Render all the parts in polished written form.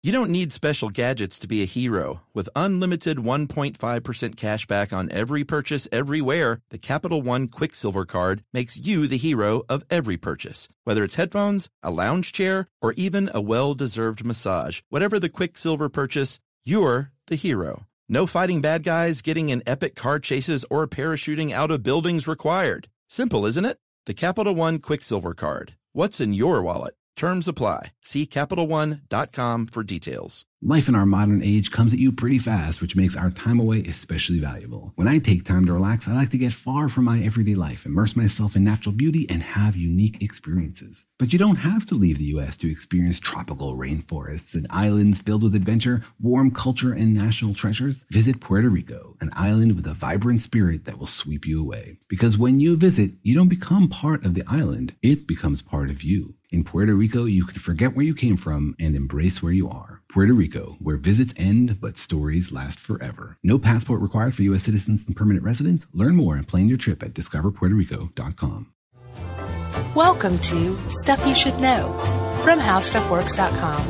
You don't need special gadgets to be a hero. With unlimited 1.5% cash back on every purchase everywhere, the Capital One Quicksilver Card makes you the hero of every purchase. Whether it's headphones, a lounge chair, or even a well-deserved massage, whatever the Quicksilver purchase, you're the hero. No fighting bad guys, getting in epic car chases, or parachuting out of buildings required. Simple, isn't it? The Capital One Quicksilver Card. What's in your wallet? Terms apply. See CapitalOne.com for details. Life in our modern age comes at you pretty fast, which makes our time away especially valuable. When I take time to relax, I like to get far from my everyday life, immerse myself in natural beauty, and have unique experiences. But you don't have to leave the U.S. to experience tropical rainforests and islands filled with adventure, warm culture, and national treasures. Visit Puerto Rico, an island with a vibrant spirit that will sweep you away. Because when you visit, you don't become part of the island, it becomes part of you. In Puerto Rico, you can forget where you came from and embrace where you are. Puerto Rico, where visits end, but stories last forever. No passport required for U.S. citizens and permanent residents. Learn more and plan your trip at discoverpuertorico.com. Welcome to Stuff You Should Know from HowStuffWorks.com.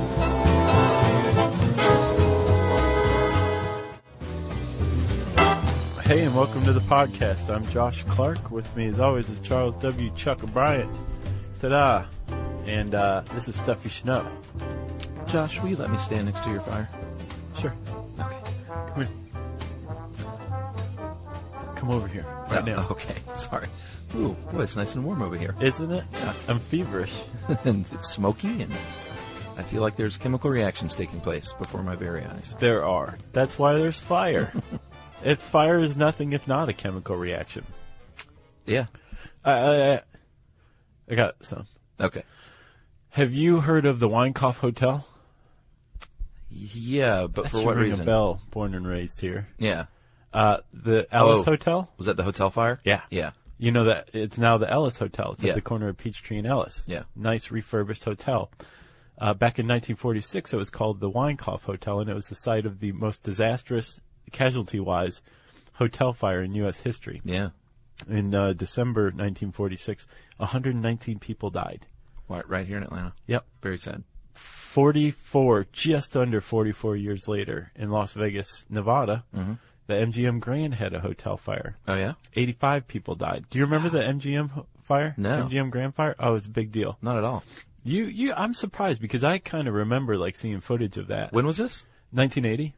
Hey, and welcome to the podcast. I'm Josh Clark. With me, as always, is Charles W. Chuck O'Brien. Ta-da! And this is Stuff You Should Know. Josh, will you let me stand next to your fire? Sure. Okay. Come here. Come over here right now. Okay, sorry. Ooh, boy, it's nice and warm over here. Isn't it? Yeah. I'm feverish. And it's smoky, and I feel like there's chemical reactions taking place before my very eyes. There are. That's why there's fire. If fire is nothing if not a chemical reaction. Yeah. I got some. Okay. Have you heard of the Weinkauf Hotel? Yeah, but That for should what ring reason? a bell, born and raised here. Yeah. The Ellis Hotel? Was that the hotel fire? Yeah. Yeah. You know that it's now the Ellis Hotel. It's Yeah. at the corner of Peachtree and Ellis. Yeah. Nice refurbished hotel. Back in 1946, it was called the Weinkauf Hotel, and it was the site of the most disastrous, casualty-wise, hotel fire in U.S. history. Yeah. In December 1946, 119 people died. Right here in Atlanta. Yep. Very sad. 44, just under 44 years later, in Las Vegas, Nevada, the MGM Grand had a hotel fire. Oh, yeah? 85 people died. Do you remember the MGM fire? No. MGM Grand fire? Oh, it was a big deal. Not at all. I'm surprised because I kind of remember like seeing footage of that. When was this? 1980.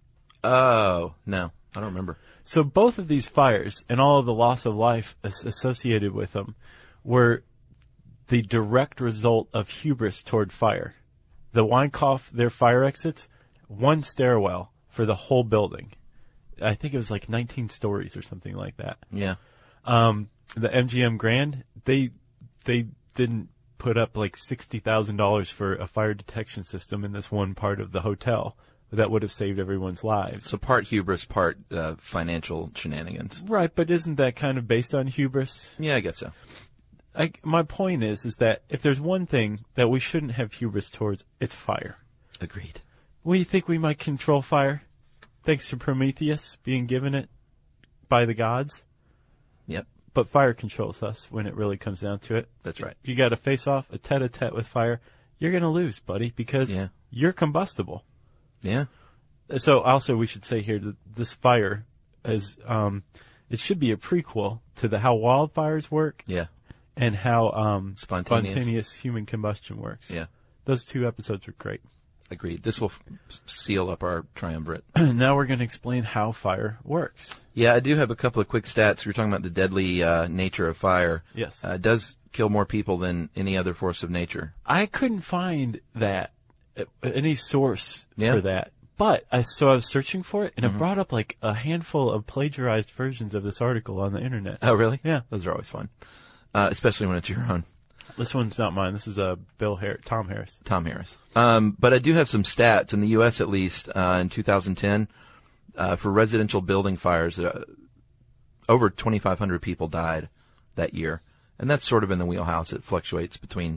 Oh, no. I don't remember. So both of these fires and all of the loss of life associated with them were the direct result of hubris toward fire. The Weinkauf, their fire exits, one stairwell for the whole building. I think it was like 19 stories or something like that. Yeah. The MGM Grand, they didn't put up like $60,000 for a fire detection system in this one part of the hotel that would have saved everyone's lives. So part hubris, part financial shenanigans. Right, but isn't that kind of based on hubris? Yeah, I guess so. My point is that if there's one thing that we shouldn't have hubris towards, it's fire. Agreed. We think we might control fire, thanks to Prometheus being given it by the gods. Yep. But fire controls us when it really comes down to it. That's right. You got to face off a tete-a-tete with fire. You're going to lose, buddy, because you're combustible. Yeah. So also we should say here that this fire is, it should be a prequel to the how wildfires work. Yeah. And how spontaneous human combustion works. Yeah. Those two episodes are great. Agreed. This will seal up our triumvirate. Now we're going to explain how fire works. Yeah, I do have a couple of quick stats. You're talking about the deadly nature of fire. Yes. It does kill more people than any other force of nature. I couldn't find that, any source for that. But I was searching for it, and it brought up like a handful of plagiarized versions of this article on the internet. Oh, really? Yeah. Those are always fun. Especially when it's your own. This one's not mine. This is Tom Harris. Tom Harris. But I do have some stats in the U.S. at least in 2010 for residential building fires. Over 2,500 people died that year, and that's sort of in the wheelhouse. It fluctuates between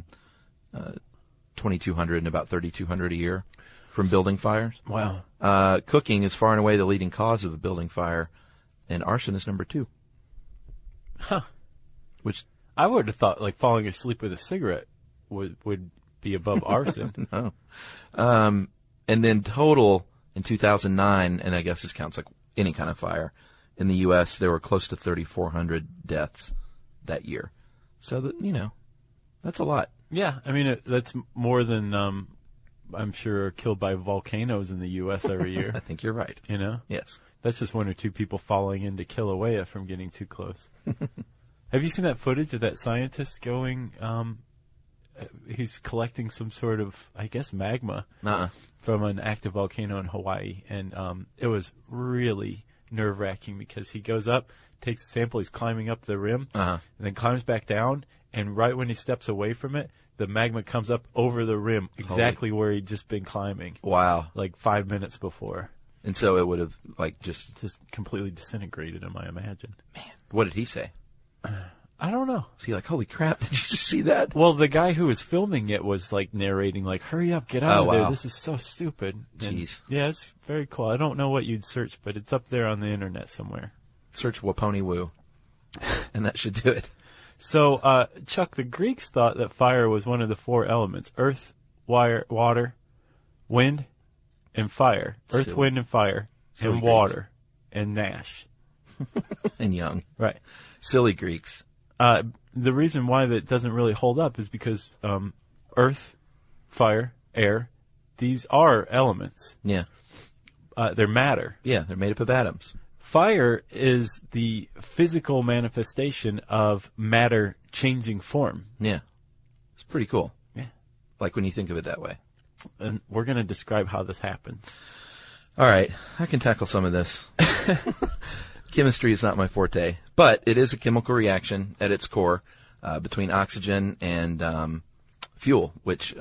2,200 and about 3,200 a year from building fires. Wow. Cooking is far and away the leading cause of a building fire, and arson is number 2. Huh. Which I would have thought like falling asleep with a cigarette would be above arson. No. And then total in 2009, and I guess this counts like any kind of fire, in the U.S., there were close to 3,400 deaths that year. So, that's a lot. Yeah, I mean, that's more than, I'm sure, are killed by volcanoes in the U.S. every year. I think you're right. Yes. That's just one or two people falling into Kilauea from getting too close. Have you seen that footage of that scientist going, he's collecting some sort of, I guess, magma from an active volcano in Hawaii. And it was really nerve-wracking because he goes up, takes a sample, he's climbing up the rim, and then climbs back down. And right when he steps away from it, the magma comes up over the rim, exactly where he'd just been climbing. Wow. Like 5 minutes before. And so it would have, like, just completely disintegrated him, I imagine. Man, what did he say? I don't know. Was he like, holy crap, did you see that? Well, the guy who was filming it was, like, narrating, like, hurry up, get out of there. This is so stupid. Jeez. And, yeah, it's very cool. I don't know what you'd search, but it's up there on the internet somewhere. Search Waponi Woo, and that should do it. So, Chuck, the Greeks thought that fire was one of the 4 elements: earth, water, wind, and fire. Earth, Silly. wind, and fire, Silly and Greeks. water, and Nash. And Young. Right. Silly Greeks. The reason why that doesn't really hold up is because earth, fire, air, these are elements. Yeah. They're matter. Yeah, they're made up of atoms. Fire is the physical manifestation of matter changing form. Yeah. It's pretty cool. Yeah. Like when you think of it that way. And we're going to describe how this happens. All right. I can tackle some of this. Chemistry is not my forte, but it is a chemical reaction at its core between oxygen and fuel, which,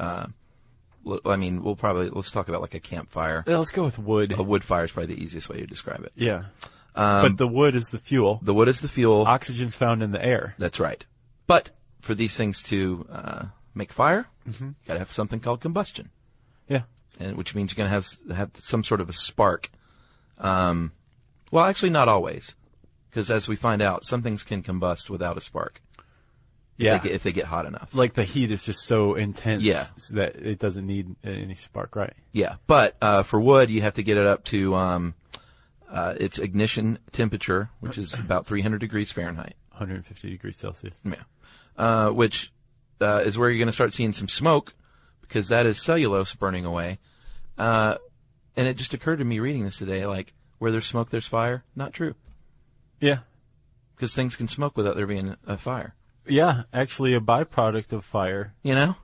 let's talk about like a campfire. Let's go with wood. A wood fire is probably the easiest way to describe it. Yeah. But the wood is the fuel. The wood is the fuel. Oxygen's found in the air. That's right. But for these things to make fire, you got to have something called combustion. Yeah. And which means you're going to have some sort of a spark. Well, actually, not always, because as we find out, some things can combust without a spark. Yeah. If they get hot enough. Like the heat is just so intense Yeah. that it doesn't need any spark, right? Yeah. But for wood, you have to get it up to its ignition temperature, which is about 300 degrees Fahrenheit. 150 degrees Celsius. Yeah. Which is where you're going to start seeing some smoke, because that is cellulose burning away. And it just occurred to me reading this today, like, where there's smoke, there's fire. Not true. Yeah. Because things can smoke without there being a fire. Yeah. Actually, a byproduct of fire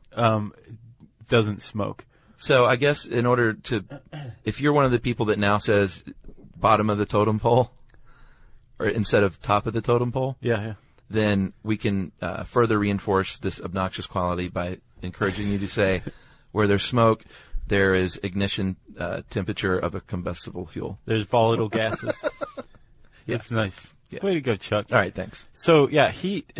doesn't smoke. So I guess in order to, if you're one of the people that now says bottom of the totem pole, or instead of top of the totem pole, Yeah. then we can further reinforce this obnoxious quality by encouraging you to say, where there's smoke, there is ignition temperature of a combustible fuel. There's volatile gases. Yeah. It's nice. Yeah. Way to go, Chuck. All right, thanks. So, yeah, heat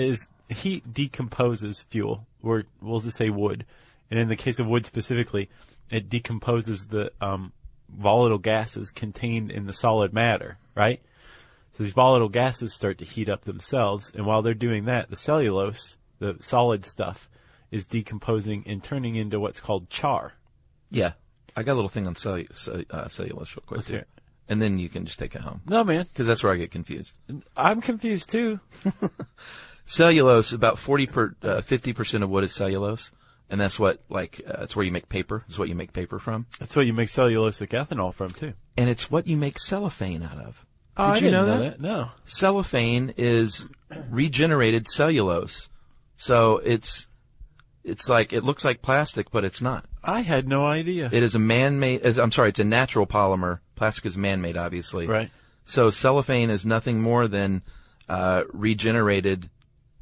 decomposes fuel, or we'll just say wood. And in the case of wood specifically, it decomposes the volatile gases contained in the solid matter, right? So these volatile gases start to heat up themselves, and while they're doing that, the cellulose, the solid stuff, is decomposing and turning into what's called char. Yeah. I got a little thing on cellulose real quick. Let's hear it. And then you can just take it home. No, man. Because that's where I get confused. I'm confused, too. Cellulose, about 50% of wood is cellulose. And that's what, it's where you make paper. It's what you make paper from. That's what you make cellulosic ethanol from, too. And it's what you make cellophane out of. Oh, Did you know didn't that? No. Cellophane is regenerated cellulose. So it's like, it looks like plastic, but it's not. I had no idea. It is a man-made, it's a natural polymer. Plastic is man-made, obviously. Right. So cellophane is nothing more than regenerated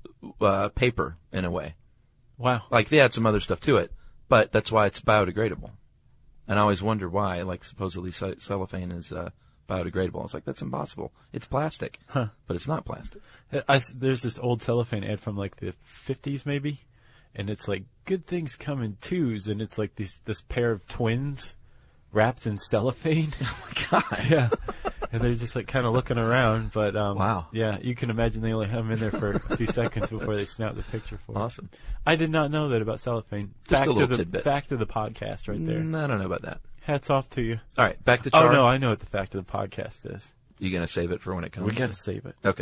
paper in a way. Wow. Like, they add some other stuff to it, but that's why it's biodegradable. And I always wonder why, like, supposedly cellophane is biodegradable. I was like, that's impossible. It's plastic. Huh. But it's not plastic. There's this old cellophane ad from like the 50s maybe, and it's like, good things come in twos, and it's like this pair of twins wrapped in cellophane. Oh my God. Yeah. And they're just like kind of looking around, but Wow. Yeah, you can imagine they only have them in there for a few seconds before they snap the picture for 'em. Awesome. I did not know that about cellophane. Just a little tidbit. Back to the podcast right there. I don't know about that. Hats off to you. All right, back to char. Oh, no, I know what the fact of the podcast is. You going to save it for when it comes? We got to save it. Okay.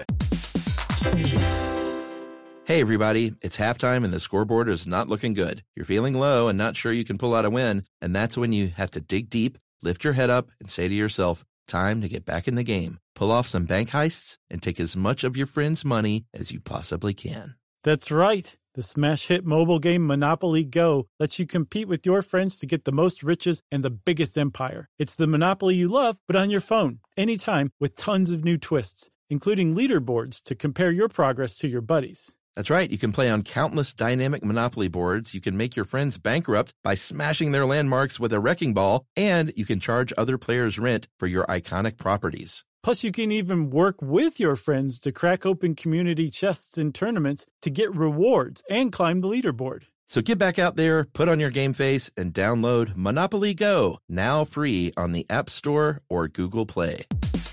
Hey, everybody. It's halftime and the scoreboard is not looking good. You're feeling low and not sure you can pull out a win, and that's when you have to dig deep, lift your head up, and say to yourself, time to get back in the game. Pull off some bank heists and take as much of your friends' money as you possibly can. That's right. The smash hit mobile game Monopoly Go lets you compete with your friends to get the most riches and the biggest empire. It's the Monopoly you love, but on your phone, anytime, with tons of new twists, including leaderboards to compare your progress to your buddies. That's right. You can play on countless dynamic Monopoly boards. You can make your friends bankrupt by smashing their landmarks with a wrecking ball, and you can charge other players rent for your iconic properties. Plus, you can even work with your friends to crack open community chests in tournaments to get rewards and climb the leaderboard. So get back out there, put on your game face, and download Monopoly Go, now free on the App Store or Google Play.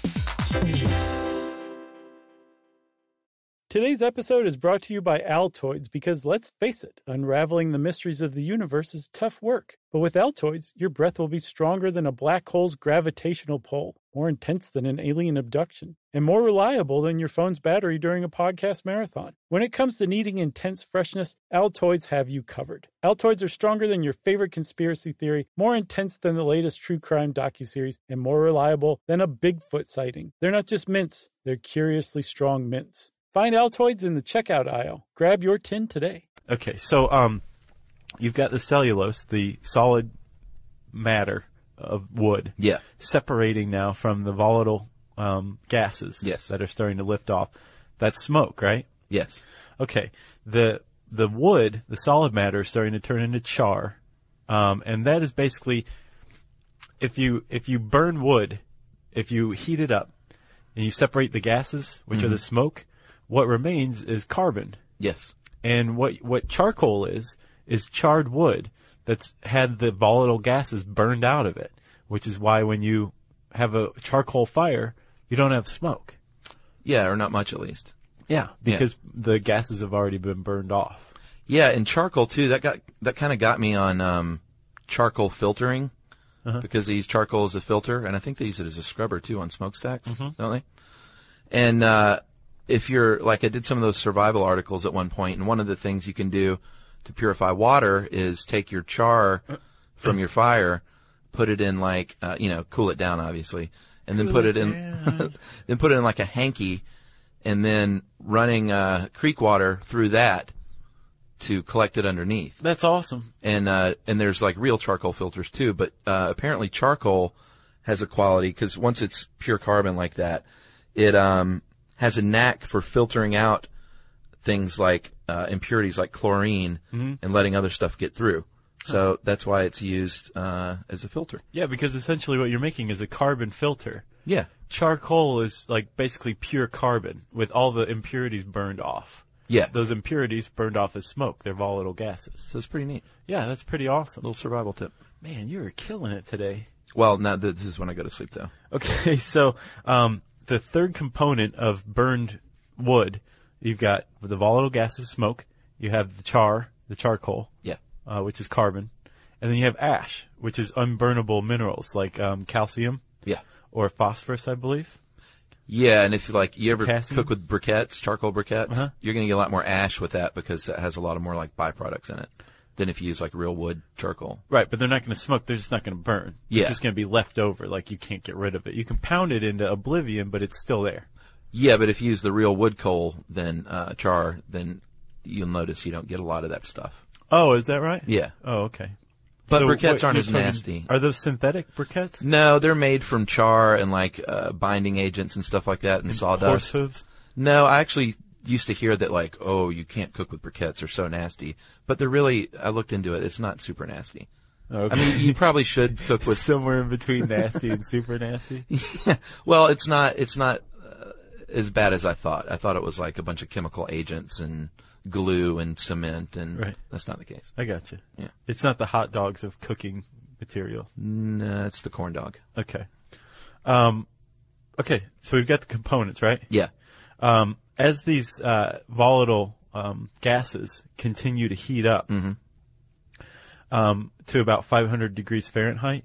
Today's episode is brought to you by Altoids because, let's face it, unraveling the mysteries of the universe is tough work. But with Altoids, your breath will be stronger than a black hole's gravitational pull, more intense than an alien abduction, and more reliable than your phone's battery during a podcast marathon. When it comes to needing intense freshness, Altoids have you covered. Altoids are stronger than your favorite conspiracy theory, more intense than the latest true crime docuseries, and more reliable than a Bigfoot sighting. They're not just mints, they're curiously strong mints. Find Altoids in the checkout aisle. Grab your tin today. Okay, so you've got the cellulose, the solid matter of wood, separating now from the volatile gases that are starting to lift off. That's smoke, right? Yes. Okay, the wood, the solid matter, is starting to turn into char, and that is basically if you burn wood, if you heat it up and you separate the gases, which are the smoke. What remains is carbon. Yes. And what charcoal is charred wood that's had the volatile gases burned out of it, which is why when you have a charcoal fire, you don't have smoke. Yeah, or not much at least. Yeah, because the gases have already been burned off. Yeah, and charcoal too, that kind of got me on charcoal filtering because they use charcoal as a filter, and I think they use it as a scrubber too on smokestacks, don't they? And if you're, like I did some of those survival articles at one point, and one of the things you can do to purify water is take your char from your fire, put it in cool it down obviously, and then put it in like a hanky, and then running creek water through that to collect it underneath. That's awesome. And there's like real charcoal filters too, but apparently charcoal has a quality, because once it's pure carbon like that, it has a knack for filtering out things like impurities like chlorine and letting other stuff get through. So that's why it's used as a filter. Yeah, because essentially what you're making is a carbon filter. Yeah. Charcoal is like basically pure carbon with all the impurities burned off. Yeah. Those impurities burned off as smoke. They're volatile gases. So it's pretty neat. Yeah, that's pretty awesome. Little survival tip. Man, you are killing it today. Well, now this is when I go to sleep though. Okay, so the third component of burned wood, you've got the volatile gases, smoke. You have the charcoal, which is carbon, and then you have ash, which is unburnable minerals like calcium, or phosphorus, I believe. Yeah, and if you ever Potassium. cook with briquettes, charcoal briquettes, you're going to get a lot more ash with that because it has a lot of more like byproducts in it than if you use like real wood charcoal. Right, but they're not going to smoke. They're just not going to burn. Yeah. It's just going to be left over. Like you can't get rid of it. You can pound it into oblivion, but it's still there. Yeah, but if you use the real wood coal, then char, then you'll notice you don't get a lot of that stuff. Oh, is that right? Yeah. Oh, okay. But So briquettes aren't you're as talking- nasty. Are those synthetic briquettes? No, they're made from char and like binding agents and stuff like that and sawdust. Horse hooves? No, I actually used to hear that like, oh, you can't cook with briquettes, they're so nasty. But they're really, I looked into it, it's not super nasty. Okay. I mean, you probably should cook with Somewhere in between nasty and super nasty. well, it's not as bad as I thought. I thought it was like a bunch of chemical agents and glue and cement, and that's not the case. I got you. Yeah. It's not the hot dogs of cooking materials. No, it's the corn dog. Okay. Okay, so we've got the components, right? Yeah. As these volatile gases continue to heat up to about 500 degrees Fahrenheit, Yeah.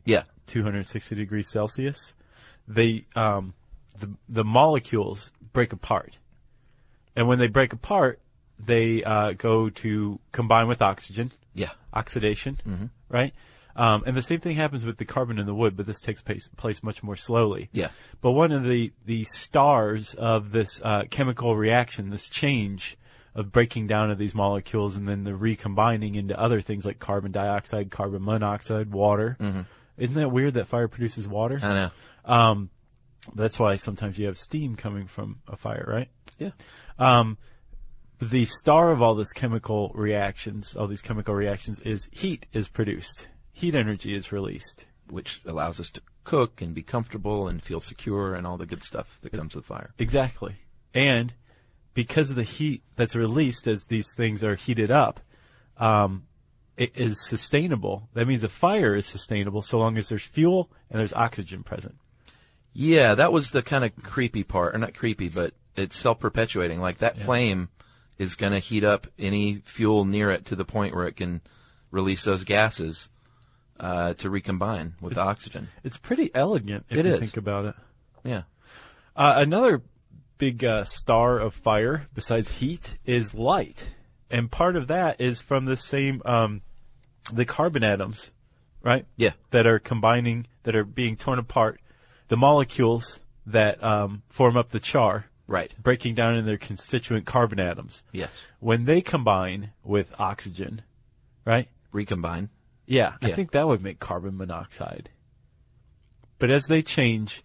260 degrees Celsius, they the molecules break apart. And when they break apart, they go to combine with oxygen. Yeah. Oxidation, right? And the same thing happens with the carbon in the wood, but this takes place much more slowly. Yeah. But one of the stars of this chemical reaction, this change of breaking down of these molecules and then the recombining into other things like carbon dioxide, carbon monoxide, water. Isn't that weird that fire produces water? I know. That's why sometimes you have steam coming from a fire, right? Yeah. The star of all these chemical reactions, is heat is produced. Heat energy is released. Which allows us to cook and be comfortable and feel secure and all the good stuff that comes with fire. Exactly. And because of the heat that's released as these things are heated up, it is sustainable. That means a fire is sustainable so long as there's fuel and there's oxygen present. Yeah, that was the kind of creepy part. Or not creepy, but it's self-perpetuating. Like that flame is going to heat up any fuel near it to the point where it can release those gases to recombine with the oxygen. It's pretty elegant if you think about it. Yeah. Another big star of fire besides heat is light. And part of that is from the same, the carbon atoms, right? Yeah. That are combining, that are being torn apart. The molecules that form up the char. Right. Breaking down in their constituent carbon atoms. Yes. When they combine with oxygen, right? Recombine. Yeah. I think that would make carbon monoxide. But as they change,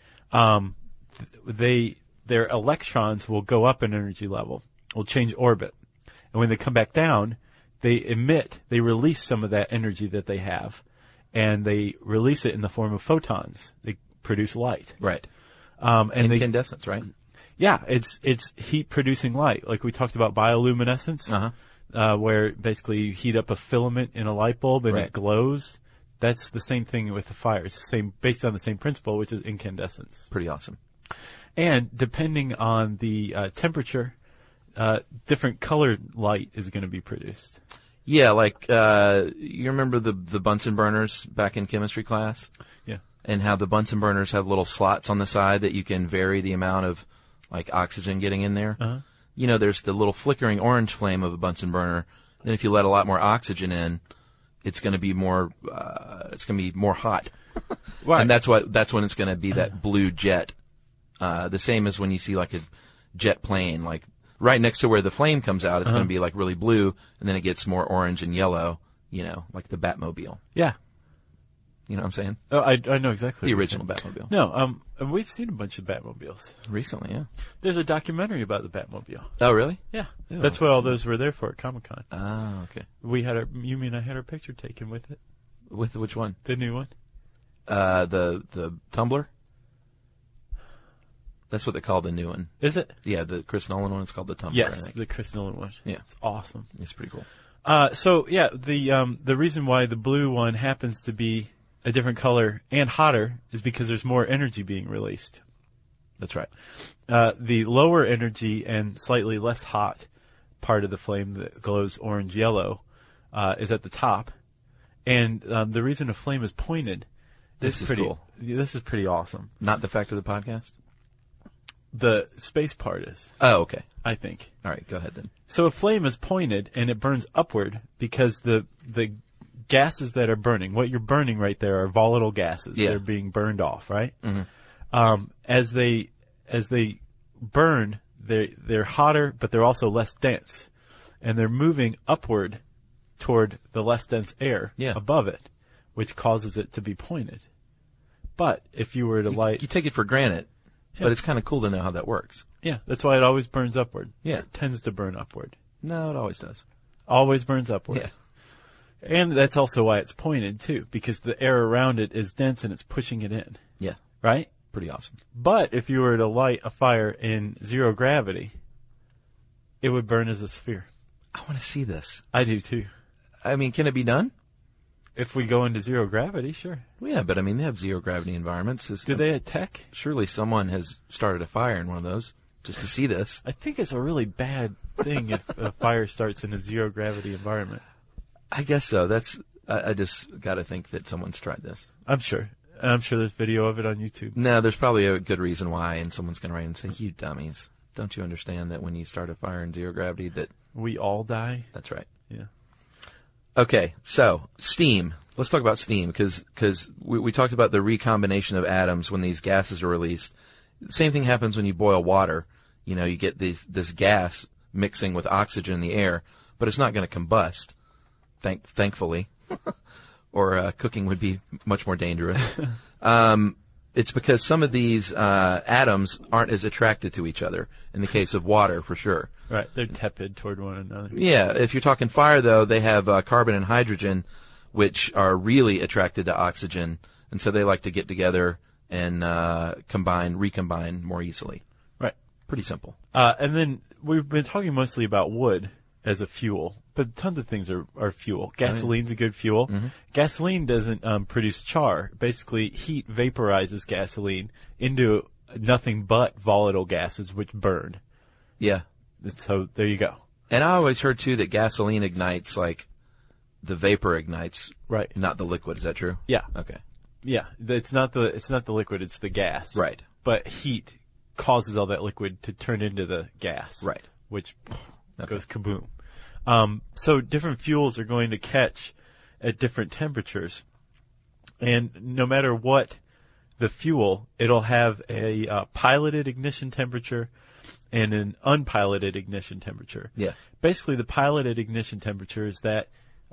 their electrons will go up in energy level, will change orbit. And when they come back down, they release some of that energy that they have, and they release it in the form of photons. They produce light. Right. And incandescence, right? Yeah, it's heat producing light. Like we talked about bioluminescence, where basically you heat up a filament in a light bulb and it glows. That's the same thing with the fire. It's the same, based on the same principle, which is incandescence. Pretty awesome. And depending on the temperature, different colored light is going to be produced. Yeah, like you remember the Bunsen burners back in chemistry class? Yeah. And how the Bunsen burners have little slots on the side that you can vary the amount of like oxygen getting in there. You know, there's the little flickering orange flame of a Bunsen burner. Then if you let a lot more oxygen in, it's going to be more hot. Right. And that's when it's going to be that blue jet. The same as when you see like a jet plane, like right next to where the flame comes out, it's going to be like really blue, and then it gets more orange and yellow, you know, like the Batmobile. Yeah. You know what I'm saying? Oh, I know exactly. The original Batmobile. No, we've seen a bunch of Batmobiles. Recently, yeah. There's a documentary about the Batmobile. Oh, really? Yeah. Ew, that's what all those were there for at Comic-Con. Oh, okay. You mean I had our picture taken with it? With which one? The new one. The Tumbler? That's what they call the new one. Is it? Yeah, the Chris Nolan one is called the Tumbler. Yes, the Chris Nolan one. Yeah. It's awesome. It's pretty cool. So yeah, the reason why the blue one happens to be a different color and hotter is because there's more energy being released. That's right. The lower energy and slightly less hot part of the flame that glows orange-yellow is at the top. And the reason a flame is pointed This is cool. This is pretty awesome. Not the fact of the podcast? The space part is. Oh, okay. I think. All right, go ahead then. So a flame is pointed and it burns upward because the gases that are burning, what you're burning right there are volatile gases. Yeah. They're being burned off, right? Mm-hmm. As they burn, they're hotter, but they're also less dense, and they're moving upward toward the less dense air above it, which causes it to be pointed. But if you were to light, you take it for granted, but it's kind of cool to know how that works. Yeah, that's why it always burns upward. Yeah, it tends to burn upward. No, it always does. Always burns upward. Yeah. And that's also why it's pointed, too, because the air around it is dense and it's pushing it in. Yeah. Right? Pretty awesome. But if you were to light a fire in zero gravity, it would burn as a sphere. I want to see this. I do, too. I mean, can it be done? If we go into zero gravity, sure. Well, yeah, but I mean, they have zero gravity environments. Do they at Tech? Surely someone has started a fire in one of those just to see this. I think it's a really bad thing if a fire starts in a zero gravity environment. I guess so. I just got to think that someone's tried this. I'm sure. And I'm sure there's video of it on YouTube. No, there's probably a good reason why, and someone's going to write and say, "You dummies. Don't you understand that when you start a fire in zero gravity that..." We all die? That's right. Yeah. Okay, so steam. Let's talk about steam because we talked about the recombination of atoms when these gases are released. The same thing happens when you boil water. You know, you get this gas mixing with oxygen in the air, but it's not going to combust, thankfully, or cooking would be much more dangerous. It's because some of these atoms aren't as attracted to each other. In the case of water, for sure. Right, they're tepid toward one another. Yeah, if you're talking fire, though, they have carbon and hydrogen, which are really attracted to oxygen, and so they like to get together and recombine more easily. Right. Pretty simple. And then we've been talking mostly about wood as a fuel, but tons of things are fuel. Gasoline's a good fuel. Mm-hmm. Gasoline doesn't produce char. Basically, heat vaporizes gasoline into nothing but volatile gases which burn. Yeah. So there you go. And I always heard, too, that gasoline ignites like the vapor ignites. Right. Not the liquid. Is that true? Yeah. Okay. Yeah. It's not the liquid, it's the gas. Right. But heat causes all that liquid to turn into the gas. Right. Which goes kaboom. So different fuels are going to catch at different temperatures. And no matter what the fuel, it'll have a piloted ignition temperature and an unpiloted ignition temperature. Yeah. Basically, the piloted ignition temperature is that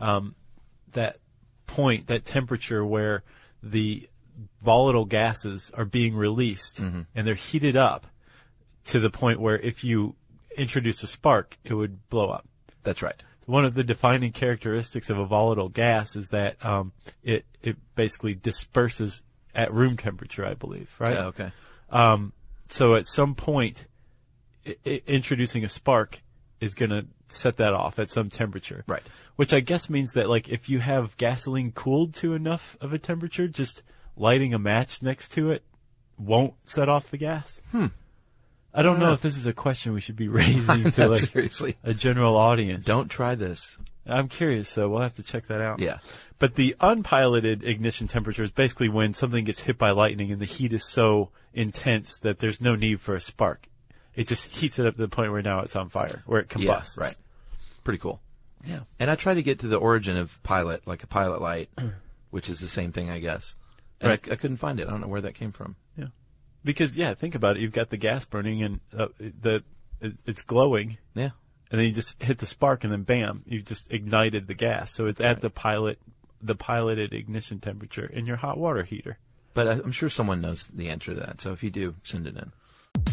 point, that temperature where the volatile gases are being released and they're heated up to the point where if you introduce a spark, it would blow up. That's right. One of the defining characteristics of a volatile gas is that it basically disperses at room temperature, I believe, right? Yeah, okay. So at some point, introducing a spark is going to set that off at some temperature. Right. Which I guess means that, like, if you have gasoline cooled to enough of a temperature, just lighting a match next to it won't set off the gas. I don't know if this is a question we should be raising to seriously. A general audience. Don't try this. I'm curious, so we'll have to check that out. Yeah. But the unpiloted ignition temperature is basically when something gets hit by lightning and the heat is so intense that there's no need for a spark. It just heats it up to the point where now it's on fire, where it combusts. Yeah, right. Pretty cool. Yeah. And I try to get to the origin of pilot, like a pilot light, which is the same thing, I guess. And Right. I couldn't find it. I don't know where that came from. Yeah. Because, think about it. You've got the gas burning and it's glowing. Yeah. And then you just hit the spark and then bam, you just ignited the gas. So it's at the piloted ignition temperature in your hot water heater. But I'm sure someone knows the answer to that. So if you do, send it in.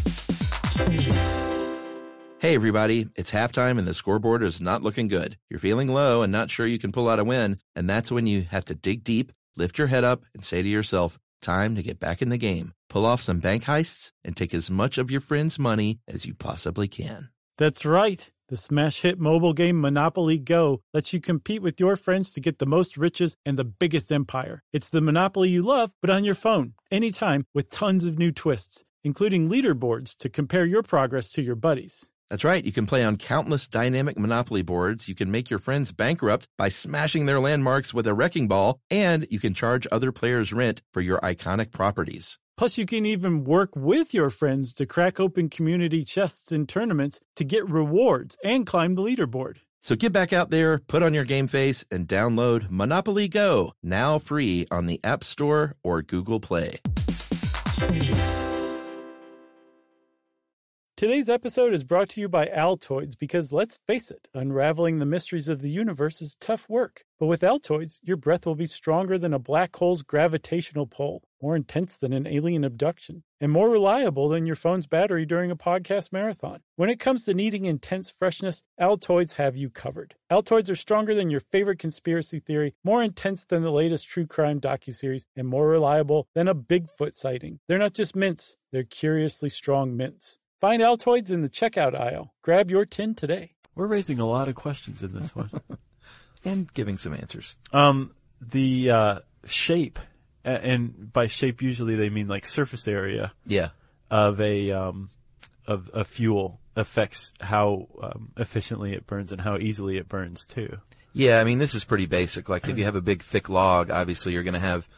Hey, everybody. It's halftime and the scoreboard is not looking good. You're feeling low and not sure you can pull out a win. And that's when you have to dig deep, lift your head up, and say to yourself, time to get back in the game. Pull off some bank heists and take as much of your friends' money as you possibly can. That's right. The smash hit mobile game Monopoly Go lets you compete with your friends to get the most riches and the biggest empire. It's the Monopoly you love, but on your phone, anytime, with tons of new twists, including leaderboards to compare your progress to your buddies. That's right. You can play on countless dynamic Monopoly boards. You can make your friends bankrupt by smashing their landmarks with a wrecking ball, and you can charge other players rent for your iconic properties. Plus, you can even work with your friends to crack open community chests in tournaments to get rewards and climb the leaderboard. So get back out there, put on your game face, and download Monopoly Go, now free on the App Store or Google Play. Today's episode is brought to you by Altoids because, let's face it, unraveling the mysteries of the universe is tough work. But with Altoids, your breath will be stronger than a black hole's gravitational pull, more intense than an alien abduction, and more reliable than your phone's battery during a podcast marathon. When it comes to needing intense freshness, Altoids have you covered. Altoids are stronger than your favorite conspiracy theory, more intense than the latest true crime docuseries, and more reliable than a Bigfoot sighting. They're not just mints, they're curiously strong mints. Find Altoids in the checkout aisle. Grab your tin today. We're raising a lot of questions in this one. And giving some answers. The shape, and by shape usually they mean like surface area. Yeah. Of a fuel affects how efficiently it burns and how easily it burns too. Yeah, I mean, this is pretty basic. Like if you have a big thick log, obviously you're going to have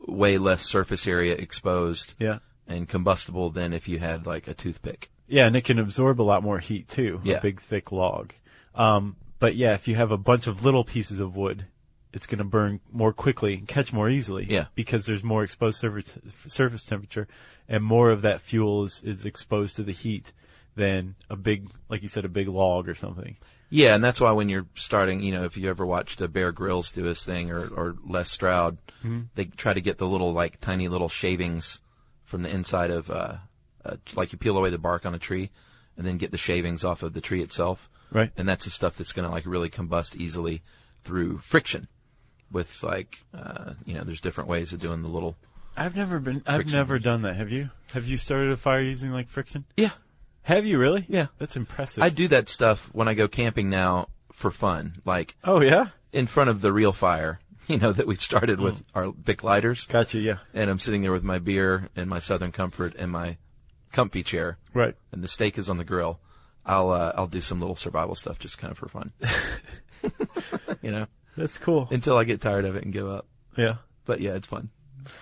way less surface area exposed Yeah. and combustible than if you had like a toothpick. Yeah, and it can absorb a lot more heat too. Yeah. A big thick log. But yeah, if you have a bunch of little pieces of wood, it's going to burn more quickly and catch more easily. Yeah. Because there's more exposed surface temperature, and more of that fuel is exposed to the heat than a big, like you said, a big log or something. Yeah, and that's why when you're starting, if you ever watched Bear Grylls do his thing or Les Stroud, they try to get the little, like, tiny little shavings from the inside of, like you peel away the bark on a tree and then get the shavings off of the tree itself. Right. And that's the stuff that's going to, like, really combust easily through friction with, like, there's different ways of doing the little. I've never done that. Have you? Have you started a fire using, like, friction? Yeah. Have you really? Yeah. That's impressive. I do that stuff when I go camping now for fun. Like, oh, yeah? in front of the real fire, that we've started with our Bic lighters. Gotcha, yeah. And I'm sitting there with my beer and my Southern Comfort and my comfy chair. Right. And the steak is on the grill. I'll do some little survival stuff just kind of for fun. That's cool. Until I get tired of it and give up. Yeah. But yeah, it's fun.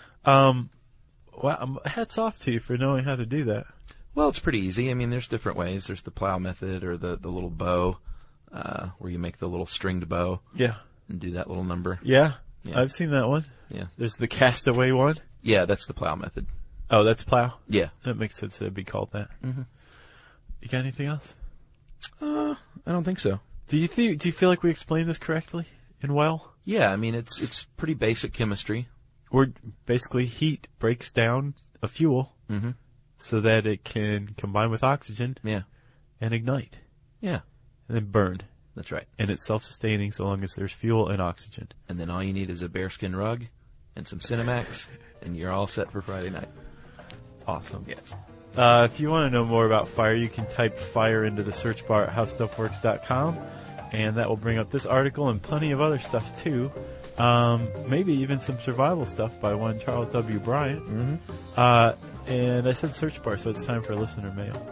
Wow, hats off to you for knowing how to do that. Well, it's pretty easy. I mean, there's different ways. There's the plow method or the little bow, where you make the little stringed bow. Yeah. And do that little number. Yeah. Yeah. I've seen that one. Yeah. There's the castaway one. Yeah, that's the plow method. Oh, that's plow? Yeah. That makes sense that it'd be called that. Mm-hmm. You got anything else? I don't think so. Do you feel like we explained this correctly and well? Yeah, I mean, it's pretty basic chemistry. Where basically heat breaks down a fuel so that it can combine with oxygen and ignite. Yeah. And then burn. That's right. And it's self-sustaining so long as there's fuel and oxygen. And then all you need is a bearskin rug and some Cinemax, and you're all set for Friday night. Awesome. Yes. If you want to know more about fire, you can type fire into the search bar at howstuffworks.com, and that will bring up this article and plenty of other stuff too. Maybe even some survival stuff by one Charles W. Bryant. And I said search bar, so it's time for listener mail.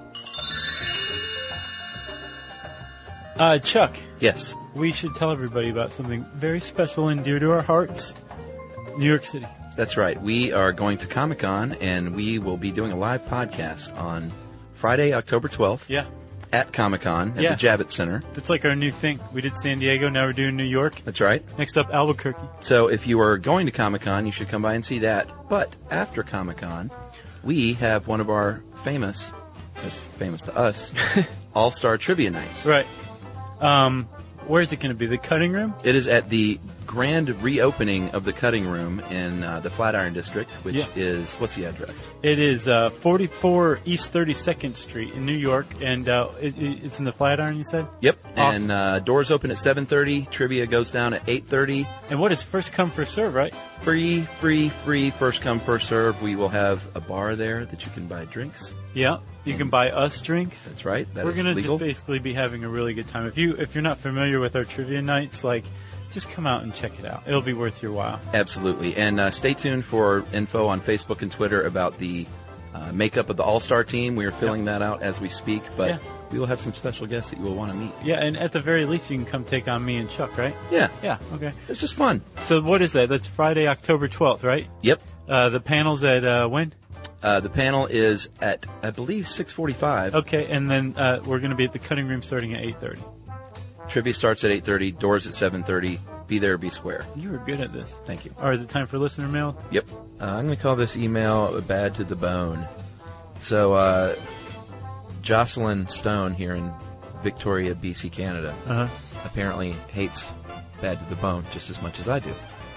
Chuck. Yes. We should tell everybody about something very special and dear to our hearts. New York City. That's right. We are going to Comic-Con, and we will be doing a live podcast on Friday, October 12th. Yeah. At Comic-Con at the Javits Center. That's like our new thing. We did San Diego, now we're doing New York. That's right. Next up, Albuquerque. So if you are going to Comic-Con, you should come by and see that. But after Comic-Con, we have one of our famous to us, All-Star Trivia Nights. Right. Where is it going to be? The Cutting Room? It is at the grand reopening of the Cutting Room in the Flatiron District, which is, what's the address? It is 44 East 32nd Street in New York, and it's in the Flatiron, you said? Yep. Awesome. And doors open at 7:30. Trivia goes down at 8:30. And what is first come, first serve, right? Free, first come, first serve. We will have a bar there that you can buy drinks. Yeah. You can buy us drinks. That's right. We're going to just basically be having a really good time. If you're not familiar with our trivia nights, just come out and check it out. It'll be worth your while. Absolutely. And stay tuned for info on Facebook and Twitter about the makeup of the All-Star team. We are filling that out as we speak, but we will have some special guests that you will want to meet. Yeah, and at the very least, you can come take on me and Chuck, right? Yeah. Yeah, okay. It's just fun. So what is that? That's Friday, October 12th, right? Yep. The panel's at when? The panel is at, I believe, 6:45. Okay, and then we're going to be at the Cutting Room starting at 8:30. Trivia starts at 8:30, doors at 7:30. Be there, be square. You were good at this. Thank you. All right, is it time for listener mail? Yep. I'm going to call this email Bad to the Bone. So, Jocelyn Stone here in Victoria, BC, Canada, apparently hates Bad to the Bone just as much as I do.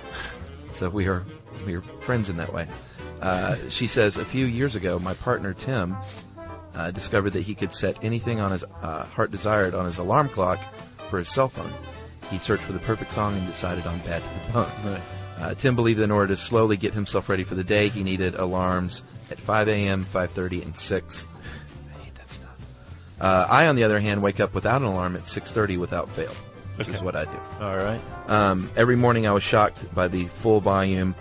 So we are friends in that way. She says, a few years ago, my partner, Tim, discovered that he could set anything on his heart desired on his alarm clock for his cell phone. He searched for the perfect song and decided on Bad to the Bone. Nice. Tim believed that in order to slowly get himself ready for the day, he needed alarms at 5 a.m., 5:30, and 6. I hate that stuff. I, on the other hand, wake up without an alarm at 6:30 without fail, which is what I do. All right. Every morning I was shocked by the full volume.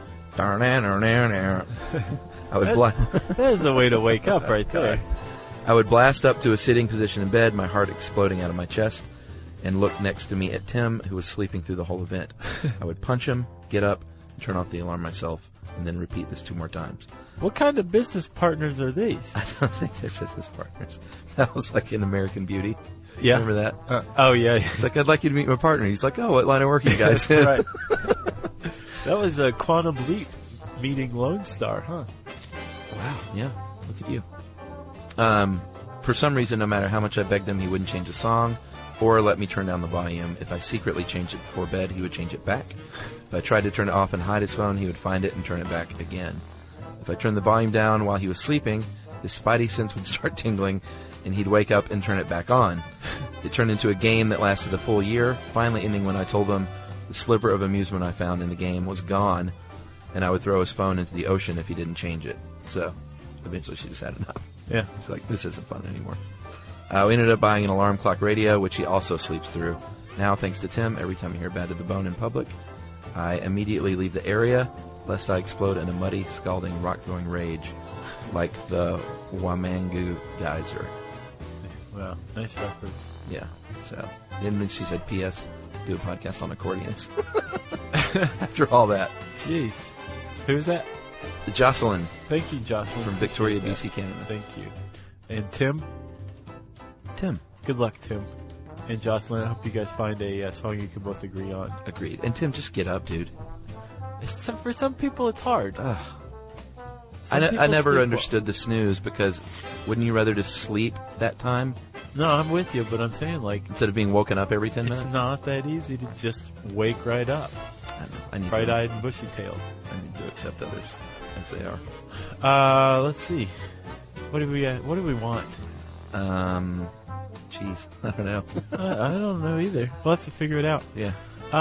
I would That is the way to wake up right there. I would blast up to a sitting position in bed, my heart exploding out of my chest, and look next to me at Tim, who was sleeping through the whole event. I would punch him, get up, and turn off the alarm myself. and then repeat this 2 more times. What kind of business partners are these? I don't think they're business partners. That was like in American Beauty. Yeah. Remember that? Oh, yeah. It's like, I'd like you to meet my partner. He's like, oh, what line of work are you guys That's in? right. That was a Quantum Leap meeting Lone Star, huh? Wow. Yeah. Look at you. For some reason, no matter how much I begged him, he wouldn't change the song or let me turn down the volume. If I secretly changed it before bed, he would change it back. If I tried to turn it off and hide his phone, he would find it and turn it back again. If I turned the volume down while he was sleeping, his spidey sense would start tingling, and he'd wake up and turn it back on. It turned into a game that lasted a full year, finally ending when I told him the sliver of amusement I found in the game was gone, and I would throw his phone into the ocean if he didn't change it. So, eventually she just had enough. Yeah. She's like, this isn't fun anymore. We ended up buying an alarm clock radio, which he also sleeps through. Now, thanks to Tim, every time I hear Bad to the Bone in public, I immediately leave the area, lest I explode in a muddy, scalding, rock-throwing rage, like the Wamangu geyser. Wow, nice reference. Yeah, so. And then she said, P.S., do a podcast on accordions. After all that. Jeez. Who's that? Jocelyn. Thank you, Jocelyn. From Victoria, BC, Canada. Thank you. And Tim? Tim. Good luck, Tim. And Jocelyn, I hope you guys find a song you can both agree on. Agreed. And Tim, just get up, dude. For some people, it's hard. I never understood the snooze, because wouldn't you rather just sleep that time? No, I'm with you, but I'm saying, like, instead of being woken up every 10 minutes? It's not that easy to just wake right up. I need bright-eyed and bushy-tailed. I need to accept others as they are. Let's see. What do we want? Jeez, I don't know. I don't know either. We'll have to figure it out. Yeah.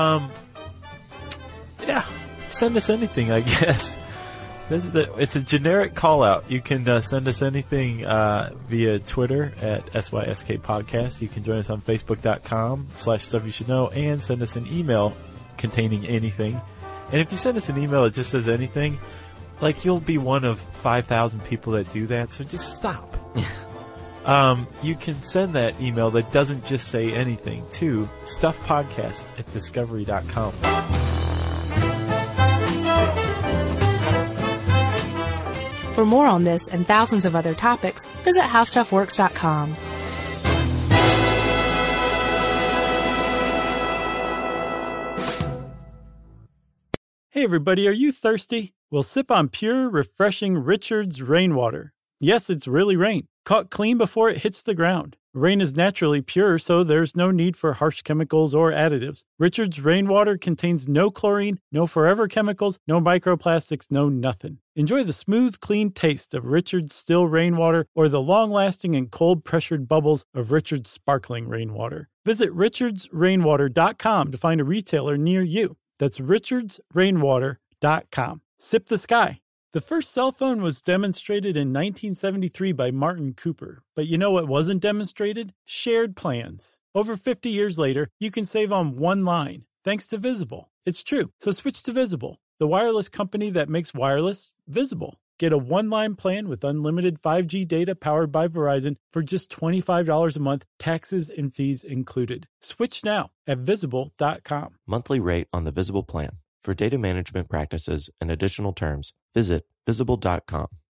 Yeah. Send us anything, I guess. It's a generic call out. You can send us anything via Twitter at SYSK Podcast. You can join us on Facebook.com/Stuff You Should Know and send us an email containing anything. And if you send us an email that just says anything, like, you'll be one of 5,000 people that do that, so just stop. You can send that email that doesn't just say anything to stuffpodcast@discovery.com. For more on this and thousands of other topics, visit howstuffworks.com. Hey everybody, are you thirsty? Well, sip on pure, refreshing Richard's Rainwater. Yes, it's really rain, caught clean before it hits the ground. Rain is naturally pure, so there's no need for harsh chemicals or additives. Richard's Rainwater contains no chlorine, no forever chemicals, no microplastics, no nothing. Enjoy the smooth, clean taste of Richard's still rainwater or the long-lasting and cold-pressured bubbles of Richard's sparkling rainwater. Visit richardsrainwater.com to find a retailer near you. That's richardsrainwater.com. Sip the sky. The first cell phone was demonstrated in 1973 by Martin Cooper. But you know what wasn't demonstrated? Shared plans. Over 50 years later, you can save on one line, thanks to Visible. It's true, so switch to Visible, the wireless company that makes wireless visible. Get a one-line plan with unlimited 5G data powered by Verizon for just $25 a month, taxes and fees included. Switch now at Visible.com. Monthly rate on the Visible plan. For data management practices and additional terms, visit Visible.com.